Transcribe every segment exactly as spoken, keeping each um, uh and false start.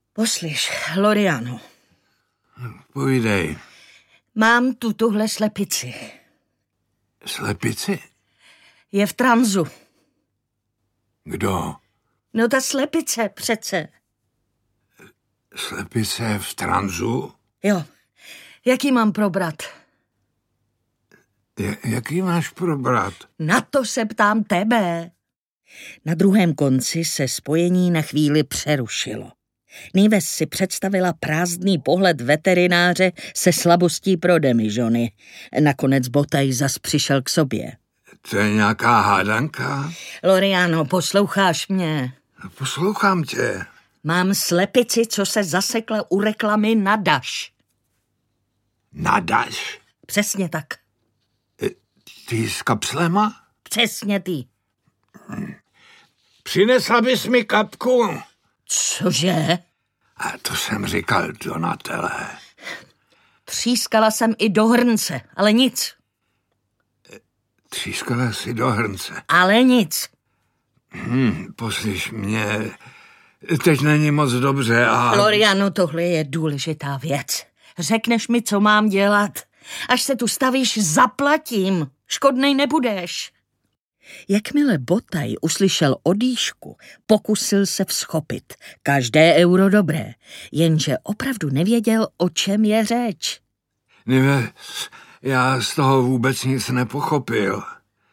Poslyš, Loriano. Povídej. Mám tu tuhle slepici. Slepici? Je v tranzu. Kdo? No ta slepice přece. Slepice v tranzu? Jo. Jaký mám probrat? J- jaký máš probrat? Na to se ptám tebe. Na druhém konci se spojení na chvíli přerušilo. Nives si představila prázdný pohled veterináře se slabostí pro demižony. Nakonec Botaj zas přišel k sobě. To je nějaká hádanka? Loriano, posloucháš mě? Poslouchám tě. Mám slepici, co se zasekla u reklamy na Daš. Na Daš? Přesně tak. Ty s kapslema? Přesně ty. Přinesla bys mi kapku? Cože? A to jsem říkal Donatele. Třískala jsem i do hrnce, ale nic. Třískala si do hrnce. Ale nic. Hm, poslyš mě, teď není moc dobře a... Loriano, tohle je důležitá věc. Řekneš mi, co mám dělat. Až se tu stavíš, zaplatím. Škodnej nebudeš. Jakmile Botaj uslyšel odýšku, pokusil se vzchopit. Každé euro dobré, jenže opravdu nevěděl, o čem je řeč. Nives, já z toho vůbec nic nepochopil.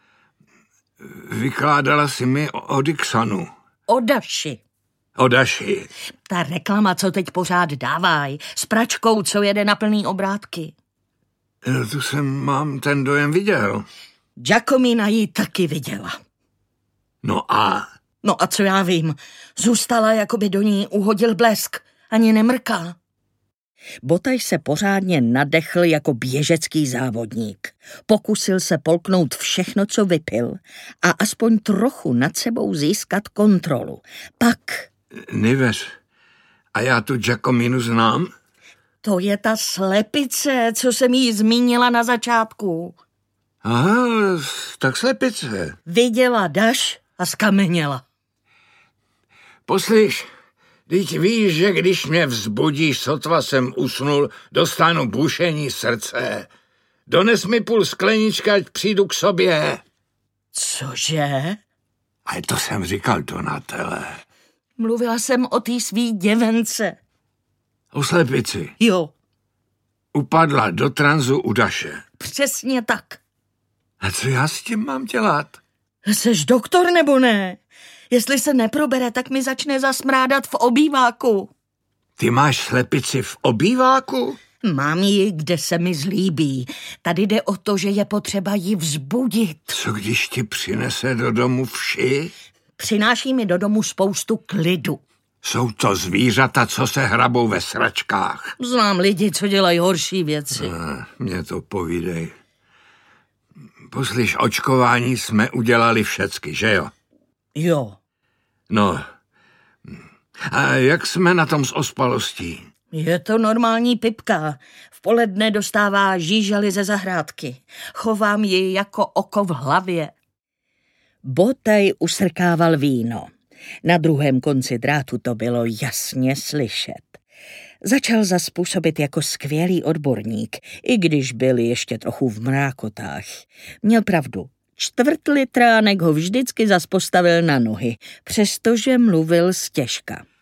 Vykládala si mi o Dixonu. O Daši. O Daši. Ta reklama, co teď pořád dávaj, s pračkou, co jede na plný obrátky. No, tu jsem, mám ten dojem viděl. Giacomina ji taky viděla. No a? No a co já vím, zůstala, jako by do ní uhodil blesk. Ani nemrká. Botaj se pořádně nadechl jako běžecký závodník. Pokusil se polknout všechno, co vypil a aspoň trochu nad sebou získat kontrolu. Pak... Nives, a já tu Giacominu znám? To je ta slepice, co jsem jí zmínila na začátku. Aha, tak slepice. Viděla Daš a skameněla. Poslyš, teď víš, že když mě vzbudíš, sotva jsem usnul, dostanu bušení srdce. Dones mi půl sklenička, ať přijdu k sobě. Cože? A to jsem říkal Donatele. Mluvila jsem o té svý děvence. O slepici. Jo. Upadla do tranzu u Daše. Přesně tak. A co já s tím mám dělat? Jseš doktor nebo ne? Jestli se neprobere, tak mi začne zasmrádat v obýváku. Ty máš slepici v obýváku? Mám ji, kde se mi zlíbí. Tady jde o to, že je potřeba ji vzbudit. Co když ti přinese do domu vši? Přináší mi do domu spoustu klidu. Jsou to zvířata, co se hrabou ve sračkách. Znám lidi, co dělají horší věci. A, mě to povídej. Poslyš, očkování jsme udělali všecky, že jo? Jo. No. A jak jsme na tom s ospalostí? Je to normální pipka. V poledne dostává žížaly ze zahrádky. Chovám ji jako oko v hlavě. Botaj usrkával víno. Na druhém konci drátu to bylo jasně slyšet. Začal zaspůsobit jako skvělý odborník, i když byl ještě trochu v mrákotách. Měl pravdu. Čtvrt litránek ho vždycky zas postavil na nohy, přestože mluvil stěžka.